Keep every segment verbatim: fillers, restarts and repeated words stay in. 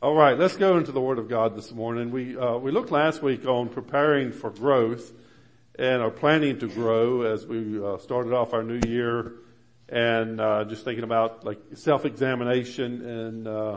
All right, let's go into the Word of God this morning. We uh, we looked last week on preparing for growth and are planning to grow as we uh, started off our new year, and uh, just thinking about like self-examination and uh,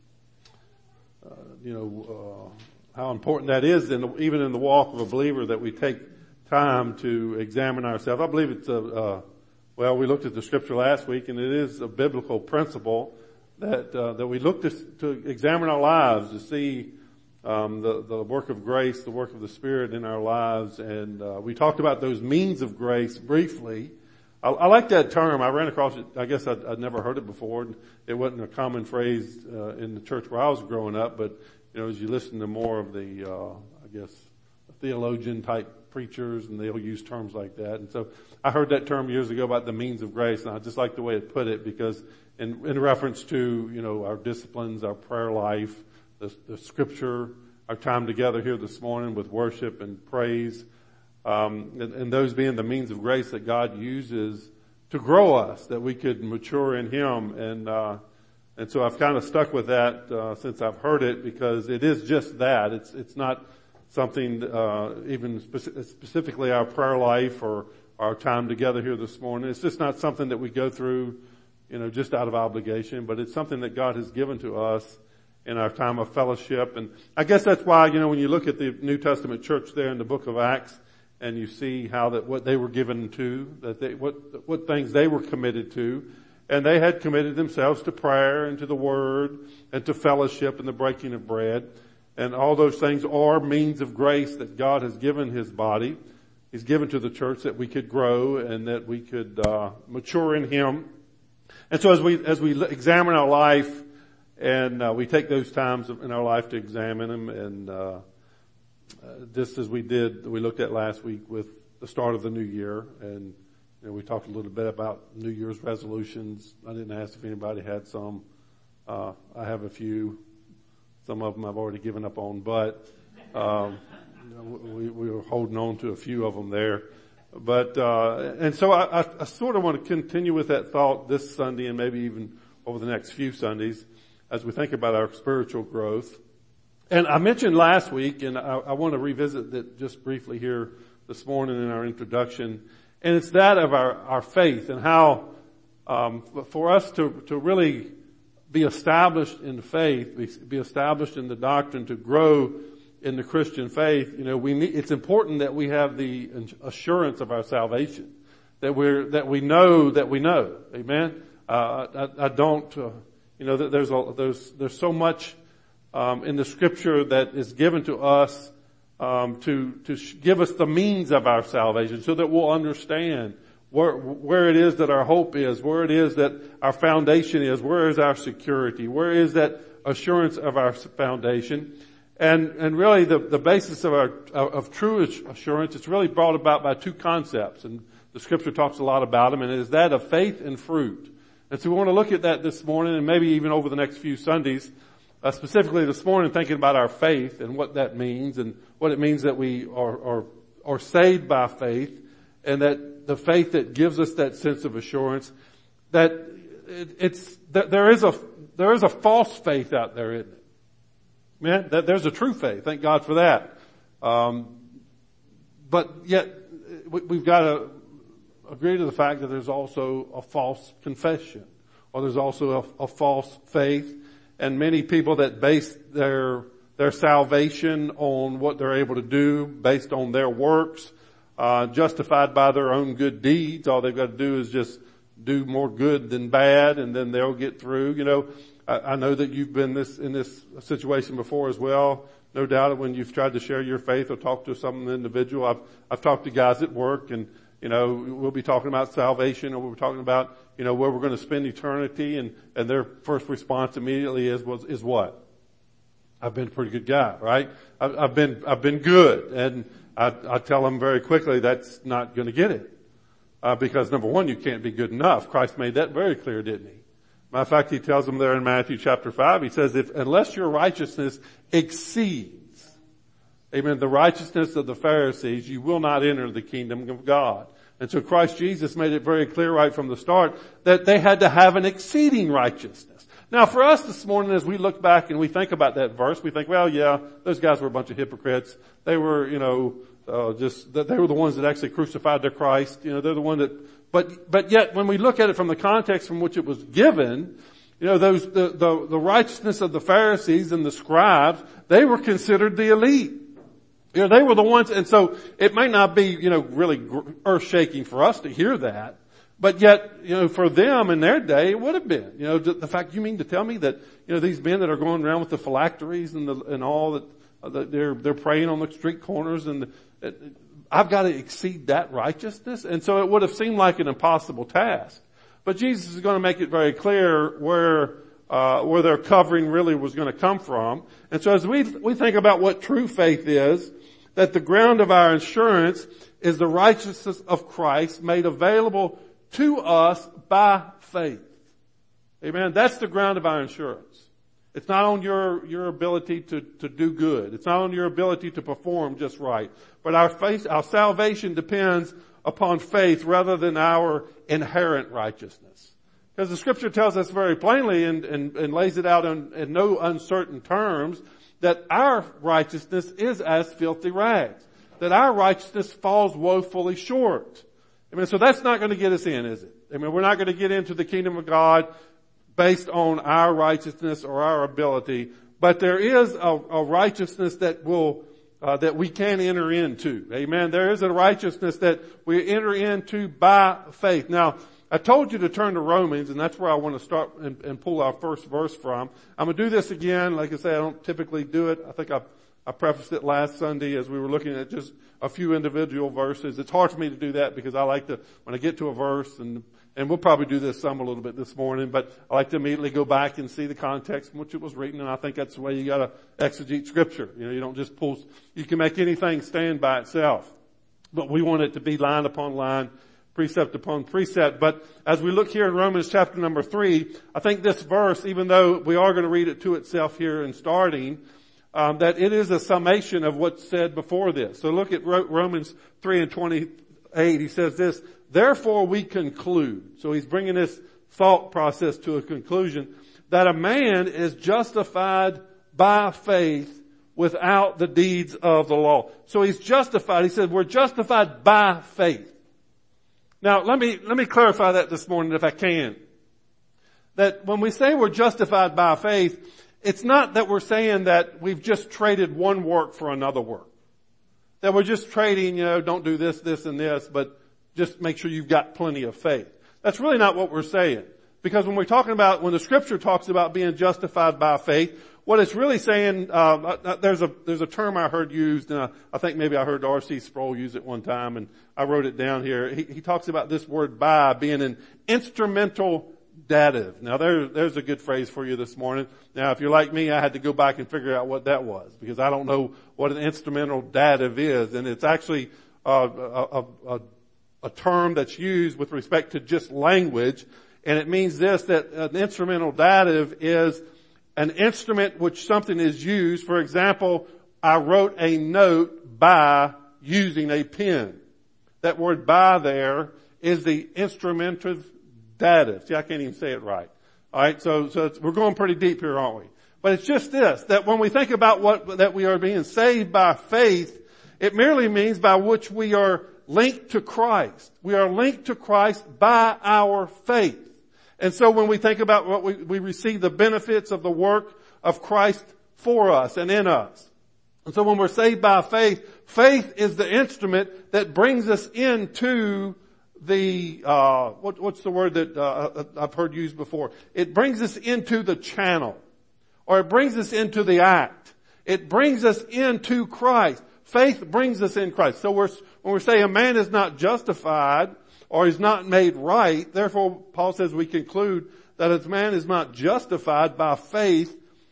uh, you know uh, how important that is, in the, even in the walk of a believer, that we take time to examine ourselves. I believe it's a uh, well, we looked at the scripture last week, and it is a biblical principle that uh, that we look to, to examine our lives to see um, the the work of grace, the work of the Spirit in our lives, and uh, we talked about those means of grace briefly. I, I like that term. I ran across it. I guess I'd, I'd never heard it before. It wasn't a common phrase uh, in the church where I was growing up, but you know, as you listen to more of the, uh, I guess, theologian type preachers, and they'll use terms like that. And so I heard that term years ago about the means of grace, and I just like the way it put it because. In, in reference to, you know, our disciplines, our prayer life, the, the scripture, our time together here this morning with worship and praise, um, and, and those being the means of grace that God uses to grow us, that we could mature in Him. And, uh, and so I've kind of stuck with that, uh, since I've heard it, because it is just that. It's, it's not something, uh, even speci- specifically our prayer life or our time together here this morning. It's just not something that we go through, you know, just out of obligation, but it's something that God has given to us in our time of fellowship. And I guess that's why, you know, when you look at the New Testament church there in the book of Acts, and you see how that what they were given to, that they, what, what things they were committed to, and they had committed themselves to prayer and to the Word and to fellowship and the breaking of bread. And all those things are means of grace that God has given His body. He's given to the church that we could grow and that we could, uh, mature in Him. And so as we, as we examine our life, and uh, we take those times in our life to examine them, and uh, uh, just as we did, we looked at last week with the start of the new year, and you know, we talked a little bit about New Year's resolutions. I didn't ask if anybody had some. Uh, I have a few. Some of them I've already given up on, but um, you know, we, we were holding on to a few of them there. But, uh, and so I, I, I sort of want to continue with that thought this Sunday and maybe even over the next few Sundays as we think about our spiritual growth. And I mentioned last week, and I, I want to revisit that just briefly here this morning in our introduction, and it's that of our, our faith and how, um, for us to, to really be established in faith, be, be established in the doctrine, to grow in the Christian faith, you know, we need, it's important that we have the assurance of our salvation, that we're, that we know that we know. Amen. Uh, I, I don't, uh, you know, there's a, there's, there's so much, um, in the scripture that is given to us, um, to, to give us the means of our salvation so that we'll understand where, where it is that our hope is, where it is that our foundation is, where is our security, where is that assurance of our foundation. And, and really the, the basis of our, of true assurance, it's really brought about by two concepts. And the scripture talks a lot about them, and it is that of faith and fruit. And so we want to look at that this morning, and maybe even over the next few Sundays, uh, specifically this morning thinking about our faith and what that means and what it means that we are, are, are saved by faith, and that the faith that gives us that sense of assurance, that it, it's, that there is a, there is a false faith out there, isn't it? Man, that there's a true faith. Thank God for that. Um, but yet we, we've got to agree to the fact that there's also a false confession, or there's also a, a false faith, and many people that base their their salvation on what they're able to do, based on their works, uh, justified by their own good deeds. All they've got to do is just do more good than bad, and then they'll get through. You know. I know that you've been this in this situation before as well. No doubt when you've tried to share your faith or talk to some individual. I've, I've talked to guys at work, and, you know, we'll be talking about salvation, or we're talking about, you know, where we're going to spend eternity, and, and their first response immediately is, was, is what? I've been a pretty good guy, right? I've, I've been, I've been good. And I, I tell them very quickly that's not going to get it. Uh, because number one, you can't be good enough. Christ made that very clear, didn't He? Matter of fact, He tells them there in Matthew chapter five, He says, if, unless your righteousness exceeds, amen, the righteousness of the Pharisees, you will not enter the kingdom of God. And so Christ Jesus made it very clear right from the start that they had to have an exceeding righteousness. Now for us this morning, as we look back and we think about that verse, we think, well, yeah, those guys were a bunch of hypocrites. They were, you know, uh, just, they were the ones that actually crucified their Christ. You know, they're the one that, but, but yet when we look at it from the context from which it was given, you know, those, the, the, the righteousness of the Pharisees and the scribes, they were considered the elite. You know, they were the ones, and so it might not be, you know, really earth shaking for us to hear that. But yet, you know, for them in their day, it would have been. You know, the fact, you mean to tell me that, you know, these men that are going around with the phylacteries and the, and all that, uh, that they're, they're praying on the street corners and the, it, I've got to exceed that righteousness? And so it would have seemed like an impossible task. But Jesus is going to make it very clear where, uh, where their covering really was going to come from. And so as we, we think about what true faith is, that the ground of our insurance is the righteousness of Christ made available to us by faith. Amen. That's the ground of our insurance. It's not on your, your ability to, to do good. It's not on your ability to perform just right. But our faith, our salvation depends upon faith rather than our inherent righteousness. Because the scripture tells us very plainly and, and, and lays it out in, in no uncertain terms that our righteousness is as filthy rags. That our righteousness falls woefully short. I mean, so that's not going to get us in, is it? I mean, we're not going to get into the kingdom of God based on our righteousness or our ability, but there is a, a righteousness that will, uh, that we can enter into. Amen. There is a righteousness that we enter into by faith. Now, I told you to turn to Romans, and that's where I want to start and, and pull our first verse from. I'm going to do this again. Like I say, I don't typically do it. I think I I prefaced it last Sunday as we were looking at just a few individual verses. It's hard for me to do that because I like to, when I get to a verse, and, and we'll probably do this some a little bit this morning, but I like to immediately go back and see the context in which it was written, and I think that's the way you gotta exegete scripture. You know, you don't just pull, you can make anything stand by itself. But we want it to be line upon line, precept upon precept. But as we look here in Romans chapter number three, I think this verse, even though we are going to read it to itself here in starting, Um, that it is a summation of what's said before this. So look at Romans three and twenty-eight. He says this, therefore we conclude. So he's bringing this thought process to a conclusion, that a man is justified by faith without the deeds of the law. So he's justified. He said we're justified by faith. Now let me, let me clarify that this morning if I can. That when we say we're justified by faith, it's not that we're saying that we've just traded one work for another work. That we're just trading, you know, don't do this, this, and this, but just make sure you've got plenty of faith. That's really not what we're saying. Because when we're talking about, when the scripture talks about being justified by faith, what it's really saying, uh, there's a, there's a term I heard used, and I, I think maybe I heard R C Sproul use it one time, and I wrote it down here. He, he talks about this word by being an instrumental dative. Now there, there's a good phrase for you this morning. Now if you're like me, I had to go back and figure out what that was because I don't know what an instrumental dative is, and it's actually uh, a, a, a term that's used with respect to just language, and it means this, that an instrumental dative is an instrument which something is used. For example, I wrote a note by using a pen. That word by there is the instrumental dative. See, I can't even say it right. All right, so so it's, we're going pretty deep here, aren't we? But it's just this, that when we think about what that we are being saved by faith, it merely means by which we are linked to Christ. We are linked to Christ by our faith. And so when we think about what we, we receive the benefits of the work of Christ for us and in us. And so when we're saved by faith, faith is the instrument that brings us into the, uh, what, what's the word that, uh, I've heard used before? It brings us into the channel, or it brings us into the act. It brings us into Christ. Faith brings us in Christ. So we're, when we say a man is not justified or is not made right, therefore Paul says we conclude that a man is not justified by faith,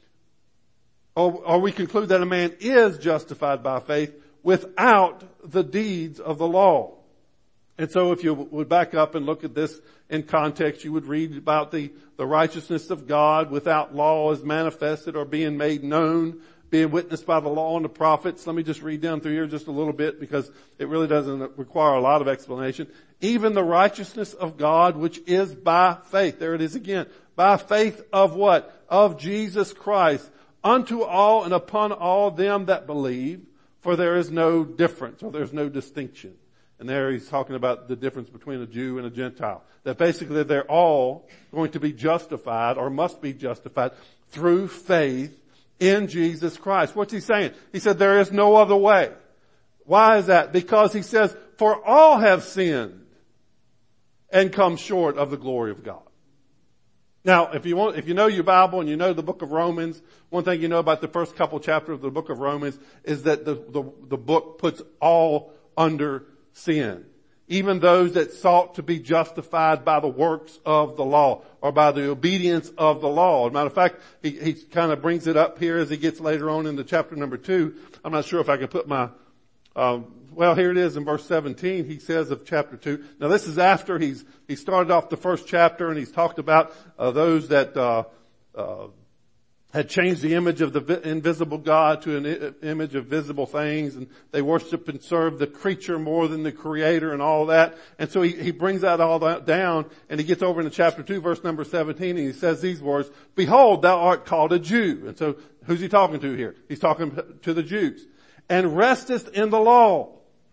or, or we conclude that a man is justified by faith without the deeds of the law. And so if you would back up and look at this in context, you would read about the, the righteousness of God without law is manifested or being made known, being witnessed by the law and the prophets. Let me just read down through here just a little bit because it really doesn't require a lot of explanation. Even the righteousness of God, which is by faith. There it is again. By faith of what? of Jesus Christ unto all and upon all them that believe, for there is no difference, or there's no distinction. And there he's talking about the difference between a Jew and a Gentile. That basically they're all going to be justified, or must be justified, through faith in Jesus Christ. What's he saying? He said there is no other way. Why is that? Because he says, for all have sinned and come short of the glory of God. Now, if you want, if you know your Bible and you know the book of Romans, one thing you know about the first couple chapters of the book of Romans is that the, the, the book puts all under sin. Even those that sought to be justified by the works of the law or by the obedience of the law. As a matter of fact, he, he kind of brings it up here as he gets later on in the chapter number two. I'm not sure if I can put my, um, well, here it is in verse seventeen. He says of chapter two. Now this is after he's, he started off the first chapter and he's talked about, uh, those that, uh, uh, had changed the image of the invisible God to an image of visible things, and they worship and serve the creature more than the creator and all that. And so he, he brings that all that down, and he gets over into chapter two, verse number seventeen, and he says these words, behold, thou art called a Jew. And so who's he talking to here? He's talking to the Jews. And restest in the law,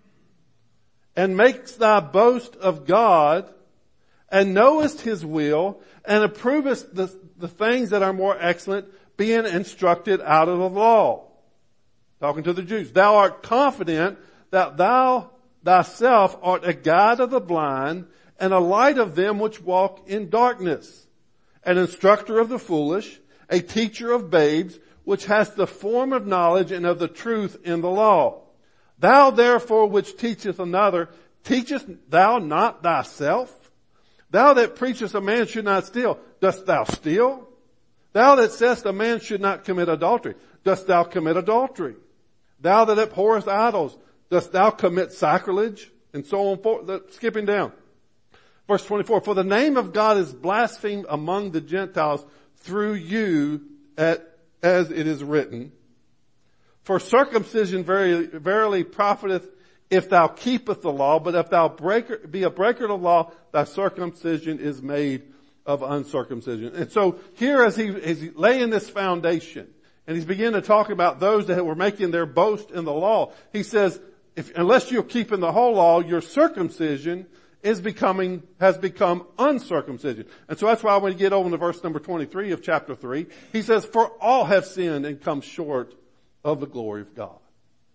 and makest thy boast of God, and knowest his will, and approvest the, the things that are more excellent, being instructed out of the law. Talking to the Jews. Thou art confident that thou thyself art a guide of the blind and a light of them which walk in darkness, an instructor of the foolish, a teacher of babes, which has the form of knowledge and of the truth in the law. Thou therefore which teachest another, teachest thou not thyself? Thou that preachest a man should not steal, dost thou steal? Thou that sayest a man should not commit adultery, dost thou commit adultery? Thou that abhorrest idols, dost thou commit sacrilege? And so on forth, skipping down. Verse twenty-four, for the name of God is blasphemed among the Gentiles through you, at, as it is written. For circumcision verily, verily profiteth if thou keepest the law, but if thou breaker, be a breaker of the law, thy circumcision is made of uncircumcision. And so here as he is laying this foundation, and he's beginning to talk about those that were making their boast in the law, he says, if, unless you're keeping the whole law, your circumcision is becoming, has become uncircumcision. And so that's why when you get over to verse number twenty-three of chapter three, he says, for all have sinned and come short of the glory of God,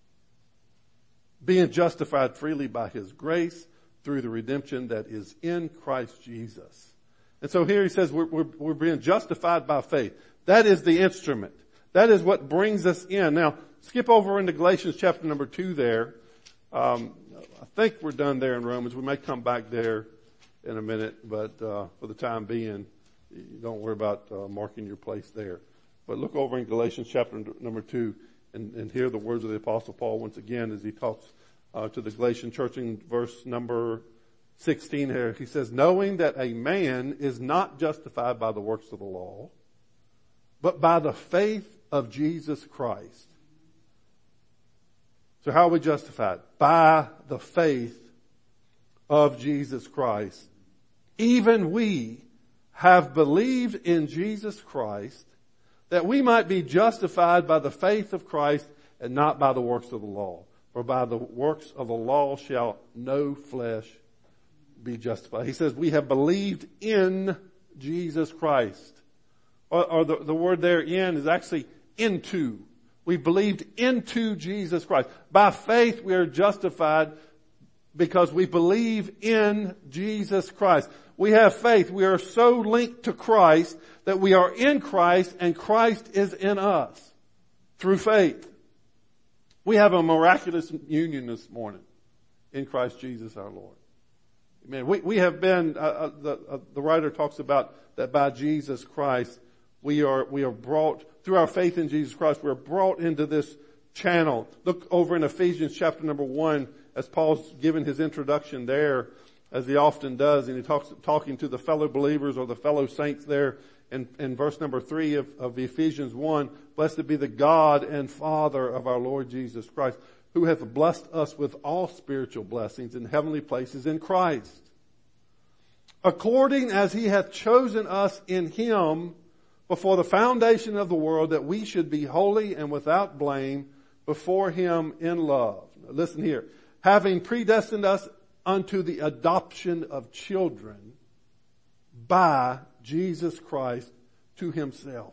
being justified freely by his grace through the redemption that is in Christ Jesus. And so here he says we're, we're, we're being justified by faith. That is the instrument. That is what brings us in. Now, skip over into Galatians chapter number two there. Um, I think we're done there in Romans. We may come back there in a minute, but uh, for the time being, don't worry about uh, marking your place there. But look over in Galatians chapter number two and, and hear the words of the Apostle Paul once again as he talks uh, to the Galatian church in verse number sixteen here. He says, knowing that a man is not justified by the works of the law, but by the faith of Jesus Christ. So how are we justified? By the faith of Jesus Christ. Even we have believed in Jesus Christ, that we might be justified by the faith of Christ and not by the works of the law. For by the works of the law shall no flesh be justified. He says we have believed in Jesus Christ. Or, or the, the word there in is actually into. We believed into Jesus Christ. By faith we are justified because we believe in Jesus Christ. We have faith. We are so linked to Christ that we are in Christ and Christ is in us through faith. We have a miraculous union this morning in Christ Jesus our Lord. Man, we, we have been, uh, uh, the, uh, the writer talks about that by Jesus Christ, we are, we are brought, through our faith in Jesus Christ, we're brought into this channel. Look over in Ephesians chapter number one, as Paul's given his introduction there, as he often does, and he talks, talking to the fellow believers or the fellow saints there in, in verse number three of, of Ephesians one, blessed be the God and Father of our Lord Jesus Christ, who hath blessed us with all spiritual blessings in heavenly places in Christ, according as he hath chosen us in him before the foundation of the world that we should be holy and without blame before him in love. Now listen here. Having predestined us unto the adoption of children by Jesus Christ to himself.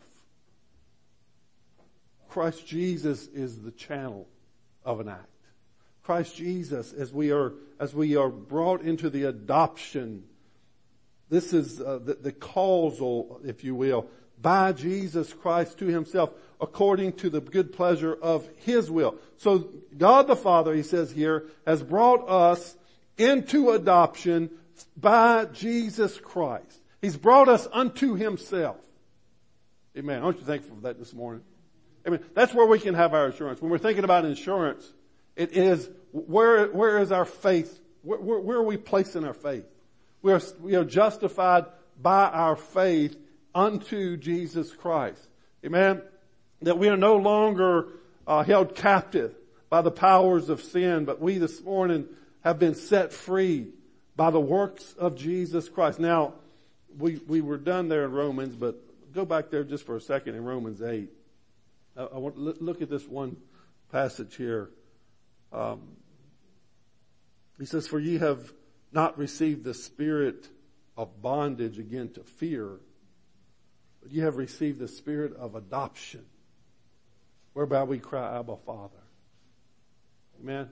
Christ Jesus is the channel of an act. Christ Jesus, as we are, as we are brought into the adoption, this is uh, the, the causal, if you will, by Jesus Christ to himself, according to the good pleasure of his will. So God the Father, he says here, has brought us into adoption by Jesus Christ. He's brought us unto himself. Amen. Aren't you thankful for that this morning? Amen. That's where we can have our assurance. When we're thinking about insurance, it is, where, where is our faith? Where, where, where are we placing our faith? We are, we are justified by our faith unto Jesus Christ. Amen. That we are no longer uh, held captive by the powers of sin, but we this morning have been set free by the works of Jesus Christ. Now, we, we were done there in Romans, but go back there just for a second in Romans eight. I, I want to look at this one passage here. Um, he says, for ye have not received the spirit of bondage again to fear, but ye have received the spirit of adoption, whereby we cry, Abba, Father. Amen.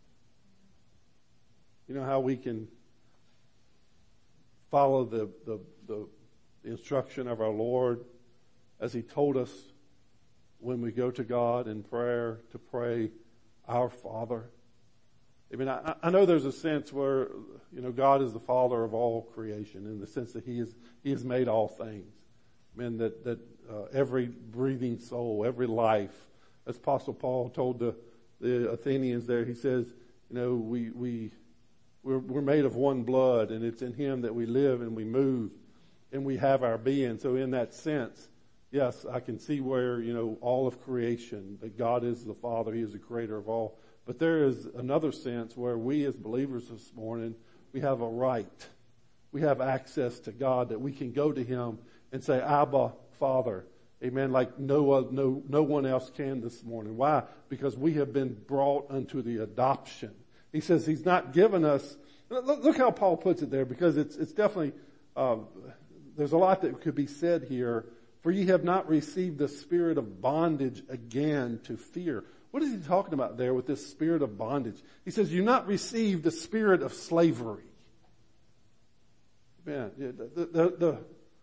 You know how we can follow the, the, the, the instruction of our Lord as he told us when we go to God in prayer to pray, our Father. I mean, I, I know there's a sense where, you know, God is the Father of all creation in the sense that he is, he has made all things. I mean, that, that, uh, every breathing soul, every life, as Apostle Paul told the, the Athenians there, he says, you know, we, we, we're, we're made of one blood, and it's in him that we live and we move and we have our being. So in that sense, yes, I can see where, you know, all of creation, that God is the Father, he is the creator of all. But there is another sense where we as believers this morning, we have a right. We have access to God that we can go to him and say, Abba, Father. Amen. Like no, no, no one else can this morning. Why? Because we have been brought unto the adoption. He says he's not given us, look, look how Paul puts it there, because it's, it's definitely, uh, there's a lot that could be said here. For ye have not received the spirit of bondage again to fear. What is he talking about there with this spirit of bondage? He says, you've not received the spirit of slavery. Man, the, the, the,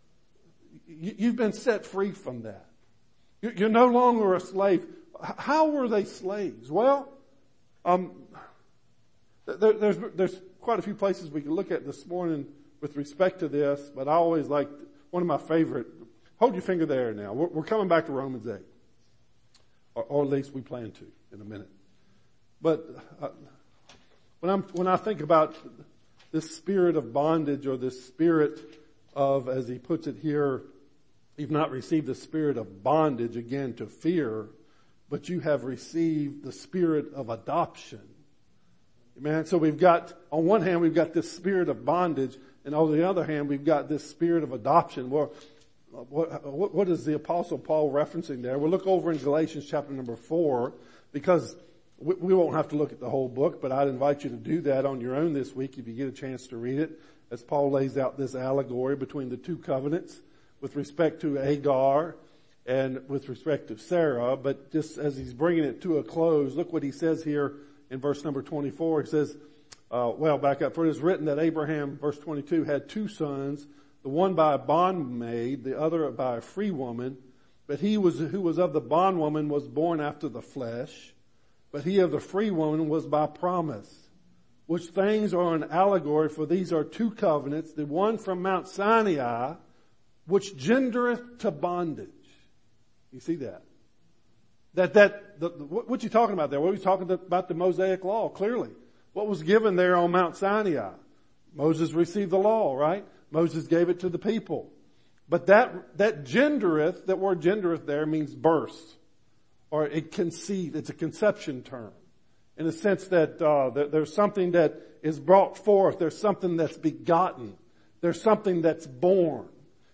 you've been set free from that. You're no longer a slave. How were they slaves? Well, um, there, there's, there's quite a few places we can look at this morning with respect to this, but I always like, one of my favorite, hold your finger there now. We're, we're coming back to Romans eight. Or, or at least we plan to in a minute. But uh, when I'm when I think about this spirit of bondage, or this spirit of, as he puts it here, you've not received the spirit of bondage again to fear, but you have received the spirit of adoption. Amen. So we've got, on one hand, we've got this spirit of bondage, and on the other hand, we've got this spirit of adoption. Well, What, what, what is the Apostle Paul referencing there? We'll look over in Galatians chapter number four, because we, we won't have to look at the whole book, but I'd invite you to do that on your own this week if you get a chance to read it, as Paul lays out this allegory between the two covenants with respect to Hagar and with respect to Sarah. But just as he's bringing it to a close, look what he says here in verse number twenty-four. He says, uh, well, back up. For it is written that Abraham, verse twenty-two, had two sons, the one by a bondmaid, the other by a free woman. But he was, who was of the bondwoman was born after the flesh, but he of the free woman was by promise. Which things are an allegory, for these are two covenants, the one from Mount Sinai, which gendereth to bondage. You see that? That, that, the, what, what you talking about there? What are you talking about? The Mosaic law, clearly. What was given there on Mount Sinai? Moses received the law, right? Moses gave it to the people. But that, that gendereth, that word gendereth there means birth. Or it conceived, it's a conception term. In the sense that, uh, that there's something that is brought forth. There's something that's begotten. There's something that's born.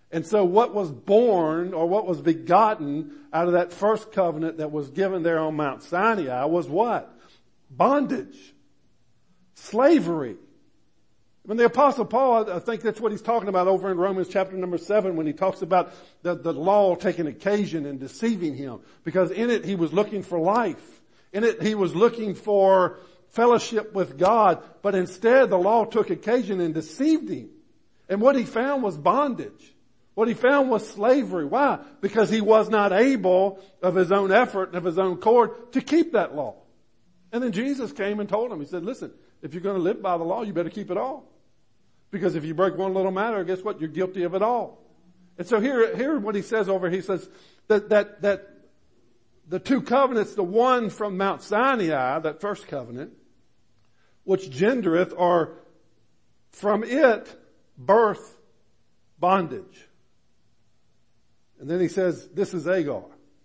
And so what was born or what was begotten out of that first covenant that was given there on Mount Sinai was what? Bondage. Slavery. When the Apostle Paul, I think that's what he's talking about over in Romans chapter number seven when he talks about the, the law taking occasion and deceiving him. Because in it he was looking for life. In it he was looking for fellowship with God. But instead the law took occasion and deceived him. And what he found was bondage. What he found was slavery. Why? Because he was not able of his own effort and of his own accord to keep that law. And then Jesus came and told him, he said, listen, if you're going to live by the law, you better keep it all. Because if you break one little matter, guess what? You're guilty of it all. And so here, here what he says over, he says that, that, that the two covenants, the one from Mount Sinai, that first covenant, which gendereth, or from it, birth, bondage. And then he says, this is Agar.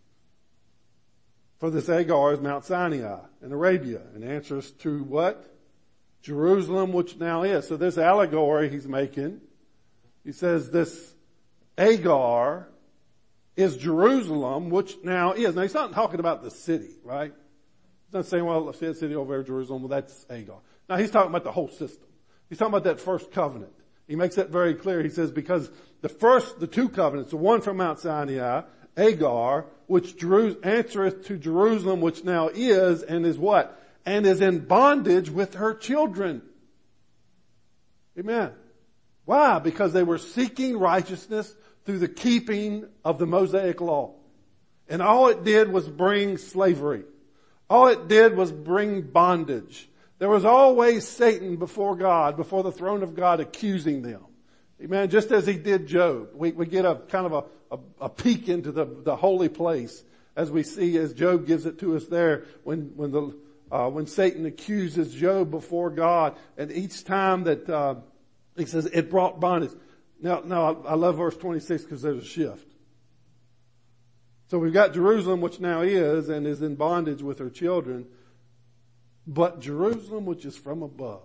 For this Agar is Mount Sinai in Arabia, and answers to what? Jerusalem, which now is. So this allegory he's making, he says this Agar is Jerusalem, which now is. Now he's not talking about the city, right? He's not saying, well, see that city over there, Jerusalem, well that's Agar. Now he's talking about the whole system. He's talking about that first covenant. He makes that very clear. He says, because the first, the two covenants, the one from Mount Sinai, Agar, which Jeru- answereth to Jerusalem, which now is, and is what? And is in bondage with her children. Amen. Why? Because they were seeking righteousness through the keeping of the Mosaic law. And all it did was bring slavery. All it did was bring bondage. There was always Satan before God, before the throne of God, accusing them. Amen. Just as he did Job. We, we get a kind of a, a, a peek into the, the holy place as we see, as Job gives it to us there, when, when the, uh, when Satan accuses Job before God. And each time that, uh, he says it brought bondage. Now, now I, I love verse twenty-six because there's a shift. So we've got Jerusalem, which now is and is in bondage with her children. But Jerusalem, which is from above,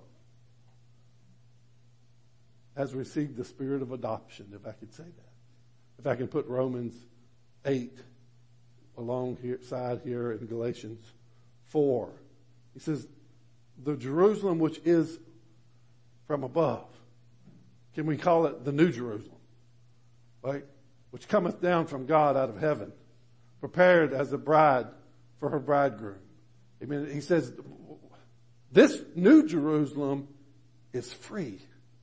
has received the spirit of adoption, if I could say that. If I can put Romans eight along here, side here in Galatians four. He says, the Jerusalem which is from above. Can we call it the New Jerusalem? Right? Which cometh down from God out of heaven, prepared as a bride for her bridegroom. Amen. He says, this New Jerusalem is free,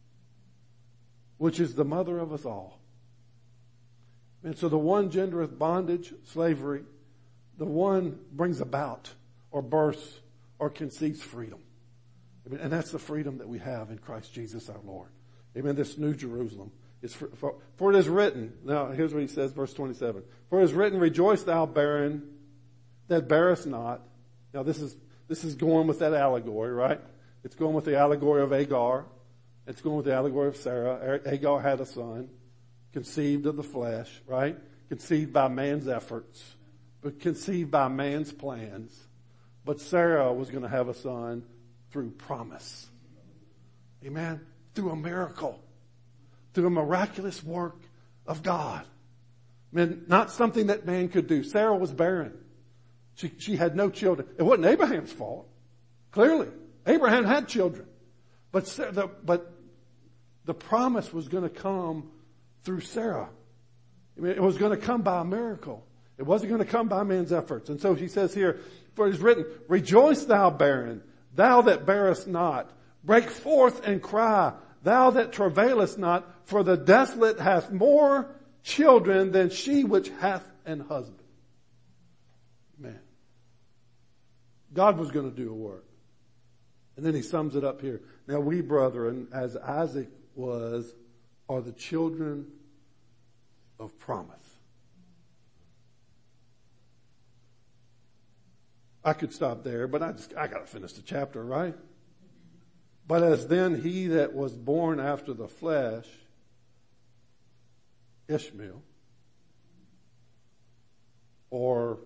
which is the mother of us all. And so the one gendereth bondage, slavery. The one brings about or births or conceives freedom. Amen. And that's the freedom that we have in Christ Jesus our Lord. Amen. This New Jerusalem is for, for, for it is written. Now here's what he says, verse twenty-seven. For it is written, rejoice thou barren that bearest not. Now this is, this is going with that allegory, right? It's going with the allegory of Agar. It's going with the allegory of Sarah. Agar had a son, conceived of the flesh, right? Conceived by man's efforts, but conceived by man's plans. But Sarah was going to have a son through promise. Amen? Through a miracle. Through a miraculous work of God. I mean, not something that man could do. Sarah was barren. She, she had no children. It wasn't Abraham's fault. Clearly. Abraham had children. But the, but the promise was going to come through Sarah. I mean, it was going to come by a miracle. It wasn't going to come by man's efforts. And so he says here, for it is written, rejoice thou barren, thou that bearest not. Break forth and cry, thou that travailest not, for the desolate hath more children than she which hath an husband. Man. God was going to do a work. And then he sums it up here. Now we, brethren, as Isaac was, are the children of promise. I could stop there, but I just, I gotta finish the chapter, right? But as then he that was born after the flesh, Ishmael, or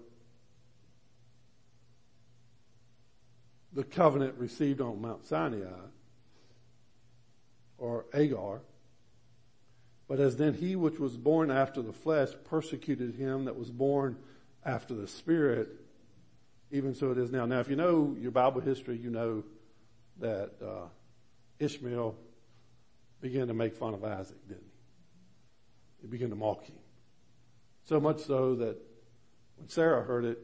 the covenant received on Mount Sinai, or Agar, But as then he which was born after the flesh persecuted him that was born after the Spirit, even so it is now. Now, if you know your Bible history, you know that uh, Ishmael began to make fun of Isaac, didn't he? He began to mock him. So much so that when Sarah heard it,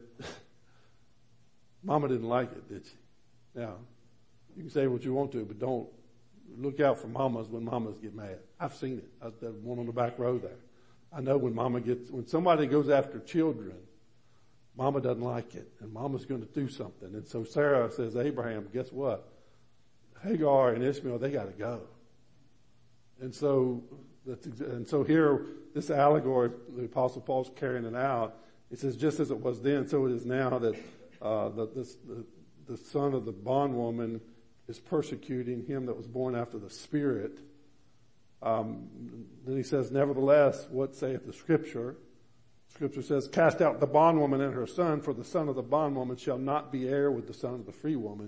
Mama didn't like it, did she? Now, you can say what you want to, but don't look out for mamas when mamas get mad. I've seen it. I, the one on the back row there. I know when mama gets, when somebody goes after children, mama doesn't like it, and mama's going to do something. And so Sarah says, Abraham, guess what? Hagar and Ishmael, they got to go. And so, that's, and so here, this allegory, the Apostle Paul's carrying it out. He says, just as it was then, so it is now that uh, the, this, the, the son of the bondwoman is persecuting him that was born after the Spirit. Um, then he says, nevertheless, what saith the Scripture? Scripture says, cast out the bondwoman and her son, for the son of the bondwoman shall not be heir with the son of the free woman.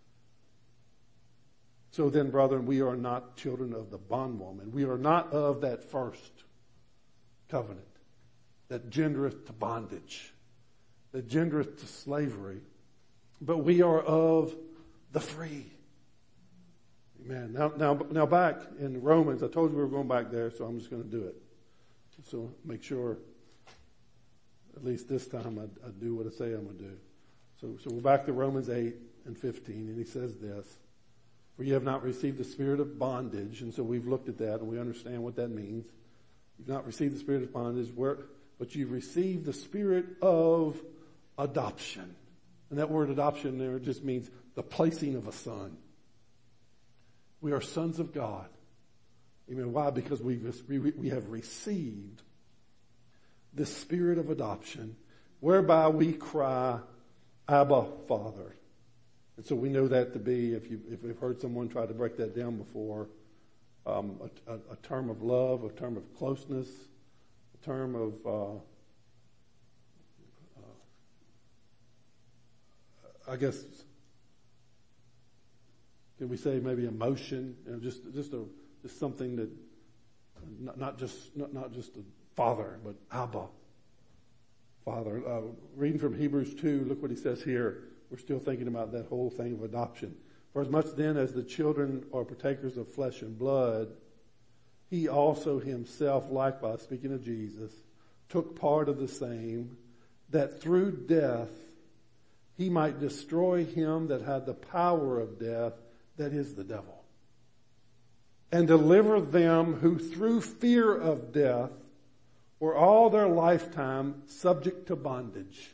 So then, brethren, we are not children of the bondwoman. We are not of that first covenant that gendereth to bondage, that gendereth to slavery, but we are of the free. Amen. Now, now, now back in Romans, I told you we were going back there, so I'm just going to do it. So make sure, at least this time, I, I do what I say I'm going to do. So, so we're back to Romans eight and fifteen, and he says this, for you have not received the spirit of bondage, and so we've looked at that, and we understand what that means. You've not received the spirit of bondage, where, but you've received the spirit of adoption. And that word adoption there just means the placing of a son. We are sons of God. Amen. Why? Because we've, we, we have received the spirit of adoption, whereby we cry, Abba, Father. And so we know that to be, if you if we've heard someone try to break that down before, um, a, a, a term of love, a term of closeness, a term of uh, uh, I guess, can we say maybe emotion? You know, just just a just something that not, not just not, not just a father, but Abba, Father. Uh, reading from Hebrews two, look what he says here. We're still thinking about that whole thing of adoption. For as much then as the children are partakers of flesh and blood, he also himself likewise, speaking of Jesus, took part of the same, that through death he might destroy him that had the power of death, that is the devil, and deliver them who through fear of death were all their lifetime subject to bondage.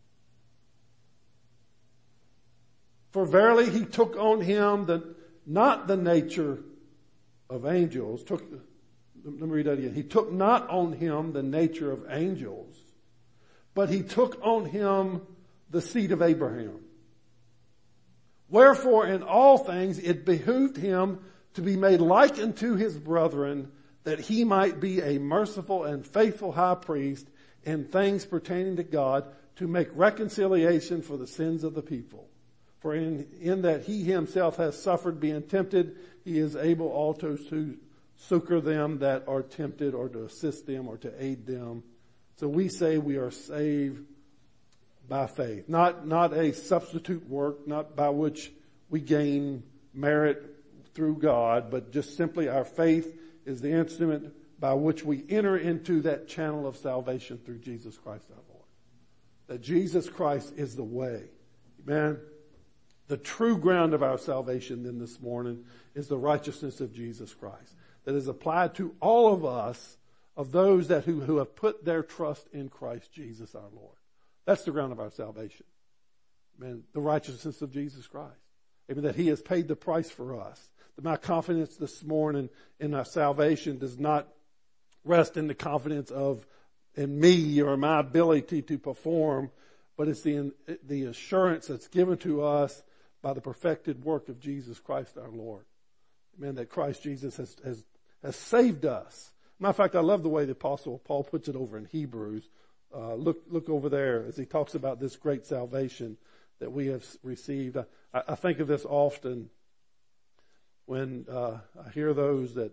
For verily he took on him the, not the nature of angels. Took, let me read that again. He took not on him the nature of angels, but he took on him the seed of Abraham. Wherefore in all things it behooved him to be made like unto his brethren, that he might be a merciful and faithful high priest in things pertaining to God, to make reconciliation for the sins of the people. For in, in that he himself has suffered being tempted, he is able also to succor them that are tempted, or to assist them, or to aid them. So we say we are saved by faith. Not, not a substitute work, not by which we gain merit through God, but just simply our faith is the instrument by which we enter into that channel of salvation through Jesus Christ our Lord. That Jesus Christ is the way. Amen. The true ground of our salvation then this morning is the righteousness of Jesus Christ, that is applied to all of us, of those that who, who have put their trust in Christ Jesus our Lord. That's the ground of our salvation. Amen. The righteousness of Jesus Christ. Amen. That he has paid the price for us. That my confidence this morning in our salvation does not rest in the confidence of in me or my ability to perform, but it's the, the assurance that's given to us by the perfected work of Jesus Christ our Lord. Amen. That Christ Jesus has, has, has saved us. Matter of fact, I love the way the Apostle Paul puts it over in Hebrews. Uh, look, look over there as he talks about this great salvation that we have received. I, I think of this often when uh, I hear those that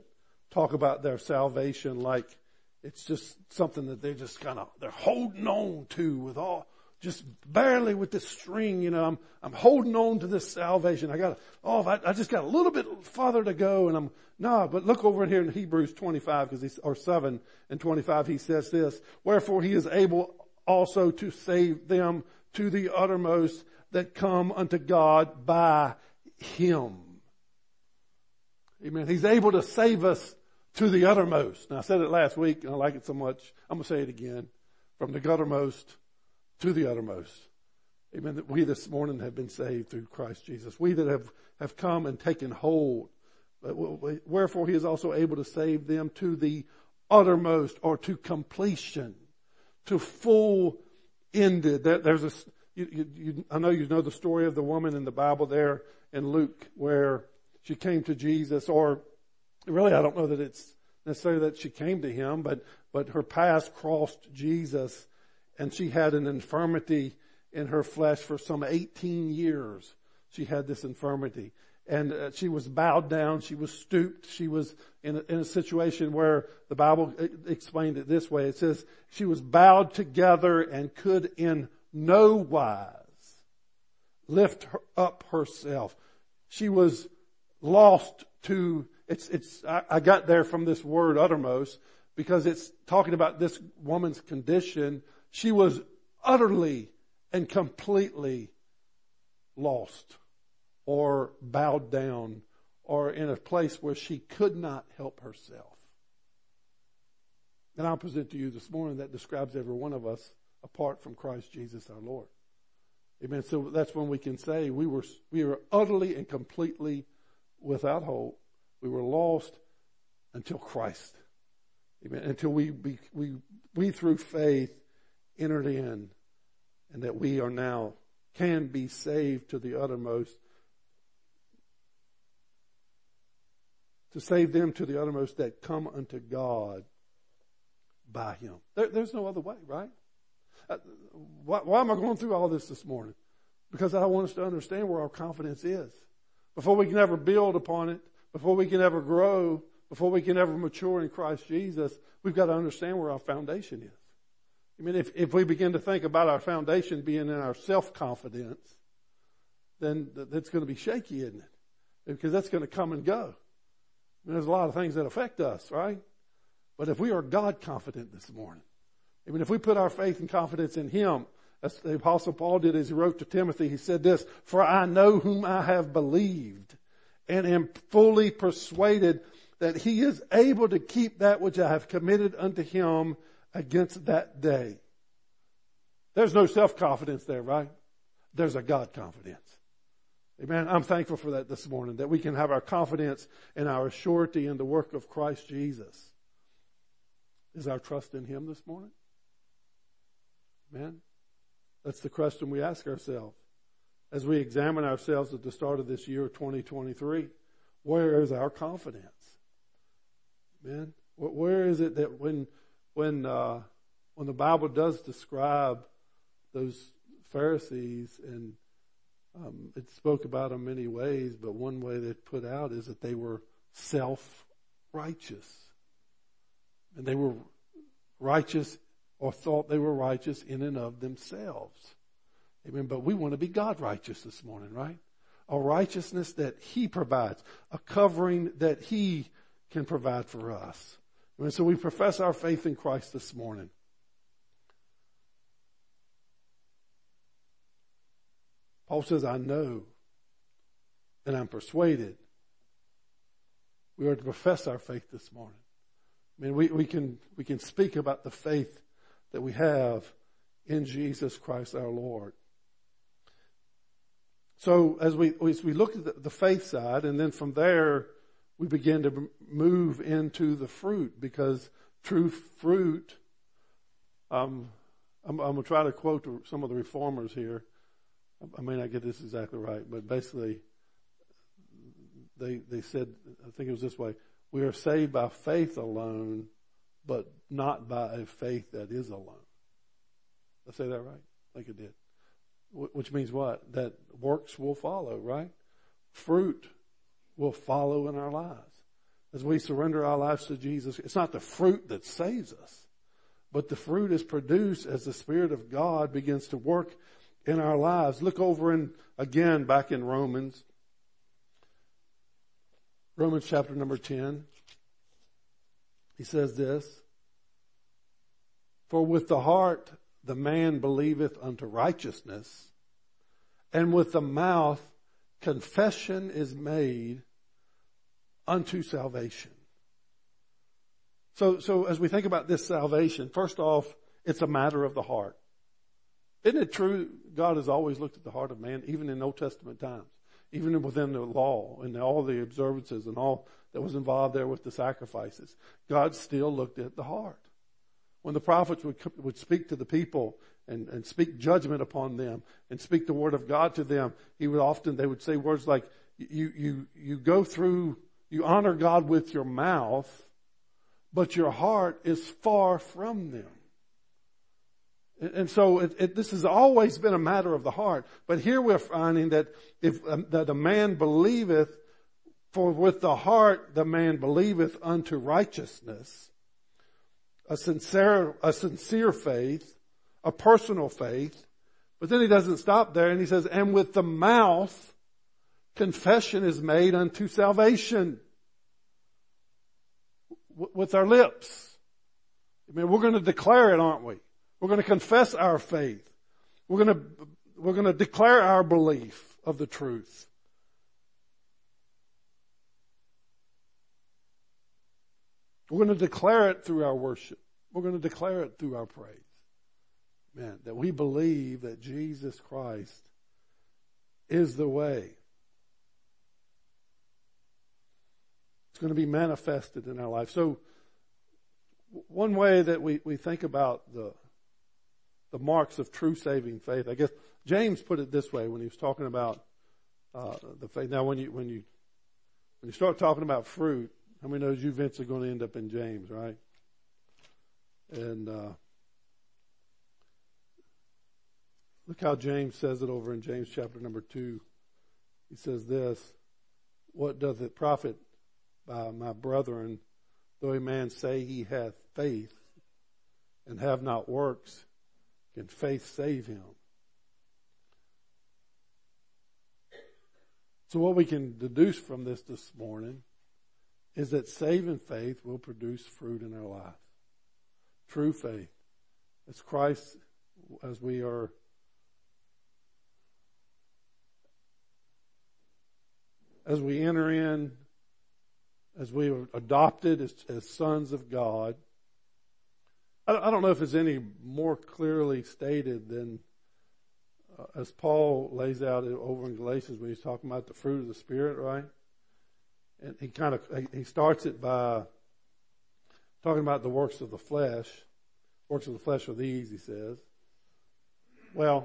talk about their salvation like it's just something that they're just kind of, they're holding on to with all, just barely with this string, you know, I'm, I'm holding on to this salvation. I got, oh, I, I just got a little bit farther to go and I'm, no, but look over here in Hebrews twenty-five, because he's, or seven and twenty-five, he says this, wherefore he is able also to save them to the uttermost that come unto God by him. Amen. He's able to save us to the uttermost. Now I said it last week and I like it so much. I'm going to say it again. From the guttermost to the uttermost. Amen. That we this morning have been saved through Christ Jesus. We that have, have come and taken hold. Wherefore he is also able to save them to the uttermost, or to completion, to full ended. There, there's a, you, you, you, I know you know the story of the woman in the Bible there in Luke where she came to Jesus, or really I don't know that it's necessarily that she came to him, but, but her past crossed Jesus and she had an infirmity in her flesh for some eighteen years. She had this infirmity. And uh, she was bowed down. She was stooped. She was in a, in a situation where the Bible explained it this way. It says she was bowed together and could in no wise lift her up herself. She was lost to, it's, it's, I, I got there from this word uttermost because it's talking about this woman's condition. She was utterly and completely lost, or bowed down, or in a place where she could not help herself. And I'll present to you this morning that describes every one of us apart from Christ Jesus our Lord. Amen. So that's when we can say we were, we were utterly and completely without hope. We were lost until Christ. Amen. Until we, we, we, we through faith entered in, and that we are now, can be saved to the uttermost. To save them to the uttermost that come unto God by him. There, there's no other way, right? Uh, why, why am I going through all this this morning? Because I want us to understand where our confidence is. Before we can ever build upon it, before we can ever grow, before we can ever mature in Christ Jesus, we've got to understand where our foundation is. I mean, if, if we begin to think about our foundation being in our self-confidence, then that's going to be shaky, isn't it? Because that's going to come and go. I mean, there's a lot of things that affect us, right? But if we are God confident this morning, I mean, if we put our faith and confidence in him, as the Apostle Paul did as he wrote to Timothy, he said this, for I know whom I have believed and am fully persuaded that he is able to keep that which I have committed unto him against that day. There's no self-confidence there, right? There's a God confidence. Amen. I'm thankful for that this morning, that we can have our confidence and our surety in the work of Christ Jesus. Is our trust in him this morning? Amen. That's the question we ask ourselves as we examine ourselves at the start of this year, twenty twenty-three. Where is our confidence? Amen. Where is it that when, when, uh, when the Bible does describe those Pharisees, and Um, it spoke about them many ways, but one way they put out is that they were self-righteous. And they were righteous, or thought they were righteous in and of themselves. Amen. But we want to be God righteous this morning, right? A righteousness that he provides, a covering that he can provide for us. And so we profess our faith in Christ this morning. Paul says, I know and I'm persuaded. We are to profess our faith this morning. I mean, we, we can, we can speak about the faith that we have in Jesus Christ our Lord. So as we, as we look at the, the faith side, and then from there, we begin to move into the fruit, because true fruit, um, I'm, I'm going to try to quote some of the reformers here. I may not get this exactly right, but basically they they said, I think it was this way, we are saved by faith alone, but not by a faith that is alone. Did I say that right? I think it did. Which means what? That works will follow, right? Fruit will follow in our lives. as we surrender our lives to Jesus, it's not the fruit that saves us, but the fruit is produced as the Spirit of God begins to work in our lives. Look over in, again, back in Romans. Romans chapter number ten. He says this, for with the heart the man believeth unto righteousness, and with the mouth confession is made unto salvation. So, so as we think about this salvation, first off, it's a matter of the heart. Isn't it true God has always looked at the heart of man, even in Old Testament times, even within the law and all the observances and all that was involved there with the sacrifices? God still looked at the heart. When the prophets would, would speak to the people and, and speak judgment upon them and speak the word of God to them, he would often, they would say words like, you, you, you go through, you honor God with your mouth, but your heart is far from them. And so it, it, this has always been a matter of the heart. But here we're finding that if um, that a man believeth, for with the heart the man believeth unto righteousness, a sincere, a sincere faith, a personal faith. But then he doesn't stop there, and he says, and with the mouth confession is made unto salvation. W- with our lips. I mean, we're going to declare it, aren't we? We're going to confess our faith. We're going to, we're going to declare our belief of the truth. We're going to declare it through our worship. We're going to declare it through our praise. Man, that we believe that Jesus Christ is the way. It's going to be manifested in our life. So, one way that we, we think about the the marks of true saving faith, I guess James put it this way when he was talking about uh, the faith. Now, when you when you when you start talking about fruit, how many knows you eventually going to end up in James, right? And uh, look how James says it over in James chapter number two. He says this: "What doth it profit, by my brethren, though a man say he hath faith, and have not works? Can faith save him?" So what we can deduce from this this morning is that saving faith will produce fruit in our life. True faith. As Christ, as we are as we enter in, as we are adopted as, as sons of God. I don't know if it's any more clearly stated than uh, as Paul lays out it over in Galatians when he's talking about the fruit of the Spirit, right? And he kind of, he starts it by talking about the works of the flesh. Works of the flesh are these, he says. Well,